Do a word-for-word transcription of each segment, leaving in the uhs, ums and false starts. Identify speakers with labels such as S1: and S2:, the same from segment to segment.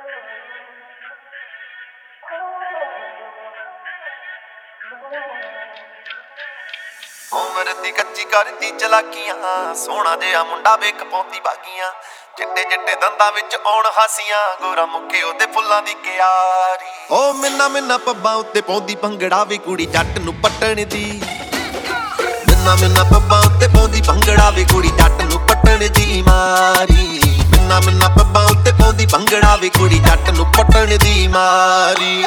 S1: ਉਮਰ ਦੀ ਕੱਚੀ ਕਰਦੀ ਚਲਾਕੀਆਂ, ਸੋਹਣਾ ਜਿਹਾ ਮੁੰਡਾ ਵੇਖ ਪਾਉਂਦੀ ਬਾਗੀਆਂ, ਚਿੱਟੇ ਚਿੱਟੇ ਦੰਦਾਂ ਵਿੱਚ ਆਉਣ ਹਾਸੀਆਂ, ਗੋਰਾ ਮੁੱਕੇ ਉਹਦੇ ਫੁੱਲਾਂ ਦੀ ਕਿਆਰੀ। ਓ ਮਿੰਨਾ ਮਿੰਨਾ ਪੱਬਾਂ ਉੱਤੇ ਪਾਉਂਦੀ ਭੰਗੜਾ ਵੇ ਕੁੜੀ ਜੱਟ ਨੂੰ ਪੱਟਣ ਦੀ। ਮਿੰਨਾ ਮਿੰਨਾ ਪੱਬਾਂ ਉੱਤੇ ਪਾਉਂਦੀ ਭੰਗੜਾ ਵੇ ਕੁੜੀ ਜੱਟ ਨੂੰ ਪੱਟਣ ਦੀ ਮਾਰੀ। ਮਿੰਨਾ ਮਿੰਨਾ ਪੱਬਾਂ ਉੱਤੇ ਪਾਉਂਦੀ ਭੰਗੜਾ ਵੇ ਕੁੜੀ ਜੱਟ ਨੂੰ ਪੱਟਣ ਦੀ ਮਾਰੀ।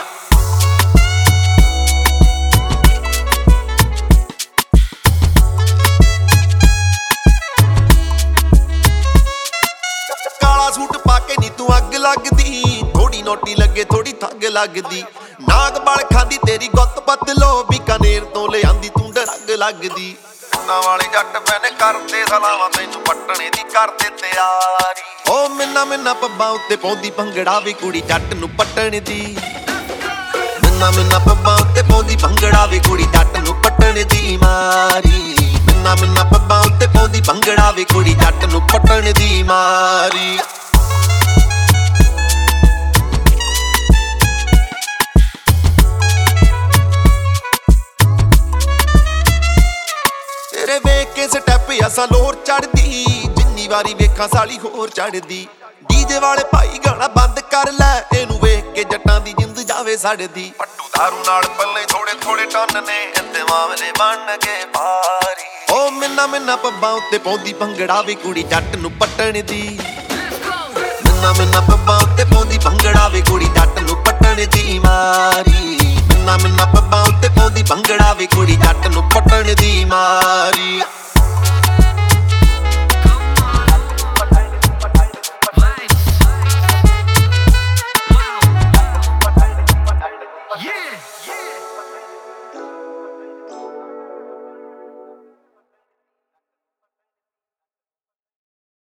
S1: ਸੂਟ ਪਾ ਕੇ ਨੀ ਤੂੰ ਅੱਗ ਲੱਗਦੀ, ਥੋੜੀ ਨੋਟੀ ਲੱਗੇ ਥੋੜੀ ਥੱਗ ਲੱਗਦੀ। ਨਾਗ ਬਲ ਖਾਂਦੀ ਤੇਰੀ ਗੁੱਤ ਬਦਲੋ, ਬੀਕਾਨੇਰ ਤੋਂ ਲਿਆਂਦੀ ਤੂੰ ਡਰੱਗ ਲੱਗਦੀ। ਪਿੰਡਾਂ ਵਾਲੇ ਜੱਟ ਮੈਨੇ ਕਰਦੇ ਸਲਾਵਾਂ, ਤੈਨੂੰ ਪੱਟਣੇ ਦੀ ਕਰਦੇ ਤਿਆਰੀ। ਓ ਮਿੰਨਾ ਮਿੰਨਾ ਪੱਬਾਂ ਉੱਤੇ ਪਾਉਂਦੀ ਭੰਗੜਾ ਵੇ ਕੁੜੀ ਜੱਟ ਨੂੰ ਪੱਟਣ ਦੀ। ਮਿੰਨਾ ਮਿੰਨਾ ਪੱਬਾਂ ਉੱਤੇ ਪਾਉਂਦੀ ਭੰਗੜਾ ਵੇ ਕੁੜੀ ਜੱਟ ਨੂੰ ਪੱਟਣ ਦੀ ਮਾਰੀ। ਮਿੰਨਾ ਮਿੰਨਾ ਪੱਬਾਂ ਉੱਤੇ ਪਾਉਂਦੀ ਭੰਗੜਾ ਵੇ ਕੁੜੀ ਜੱਟ ਨੂੰ ਪੱਟਣ ਦੀ ਮਾਰੀ। ਤੇਰੇ ਵੇਖ ਕੇ ਸਟੈਪ ਅਸਾਂ ਲੋਰ ਚੜਦੀ, ਜਿੰਨੀ ਵਾਰੀ ਵੇਖਾਂ ਸਾਲੀ ਹੋਰ ਚੜਦੀ। ਡੀਜੇ ਵਾਲੇ ਭਾਈ ਗਾਣਾ ਬੰਦ ਕਰ ਲੈ, ਇਹਨੂੰ ਵੇਖ ਕੇ ਜੱਟਾਂ ਦੀ ਜਿੰਦ ਜਾਵੇ ਸੜਦੀ। ਪੱਟੂ ਦਾਰੂ ਨਾਲ ਪੱਲੇ ਥੋੜੇ ਥੋੜੇ ਟੰਨ ਨੇ, ਇੰਤੇ ਮਾਮਲੇ ਬਣ ਕੇ ਭਾਰੀ। ਓ ਮਿੰਨਾ ਮਿੰਨਾ ਪੱਬਾਂ ਉੱਤੇ ਪਾਉਂਦੀ ਭੰਗੜਾ ਵੇ ਕੁੜੀ ਜੱਟ ਨੂੰ ਪੱਟਣ ਦੀ। ਮਿੰਨਾ ਮਿੰਨਾ ਪੱਬਾਂ ਉੱਤੇ ਪਾਉਂਦੀ ਭੰਗੜਾ ਵੇ ਕੁੜੀ ਜੱਟ ਨੂੰ ਪੱਟਣ ਦੀ ਮਾਰੀ। ਮਿੰਨਾ ਮਿੰਨਾ ਪੱਬਾਂ ਉੱਤੇ ਪਾਉਂਦੀ ਭੰਗੜਾ ਵੇ ਕੁੜੀ ਜੱਟ ਨੂੰ ਪੱਟਣ ਦੀ ਮਾਰੀ।
S2: Yeah, yeah.